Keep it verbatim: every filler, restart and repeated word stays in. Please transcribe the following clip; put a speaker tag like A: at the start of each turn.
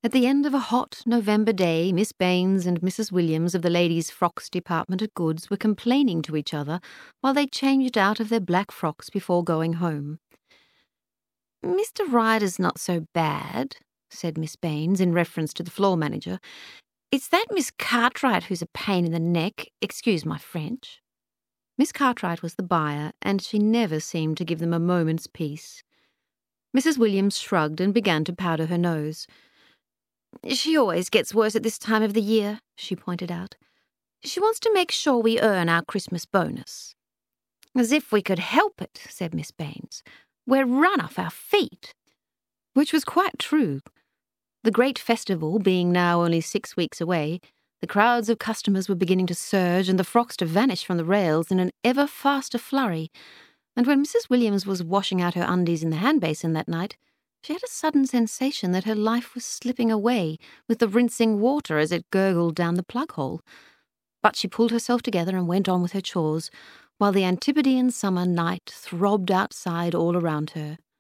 A: At the end of a hot November day, Miss Baines and Missus Williams of the ladies' frocks department at Goods were complaining to each other while they changed out of their black frocks before going home. "Mister Ryder's not so bad," said Miss Baines in reference to the floor manager. "It's that Miss Cartwright who's a pain in the neck, excuse my French." Miss Cartwright was the buyer, and she never seemed to give them a moment's peace. Missus Williams shrugged and began to powder her nose. "She always gets worse at this time of the year," she pointed out. "She wants to make sure we earn our Christmas bonus." "As if we could help it," said Miss Baines. "We're run off our feet." Which was quite true. The great festival being now only six weeks away, the crowds of customers were beginning to surge and the frocks to vanish from the rails in an ever faster flurry, and when Missus Williams was washing out her undies in the hand basin that night, she had a sudden sensation that her life was slipping away with the rinsing water as it gurgled down the plug hole. But she pulled herself together and went on with her chores, while the Antipodean summer night throbbed outside all around her.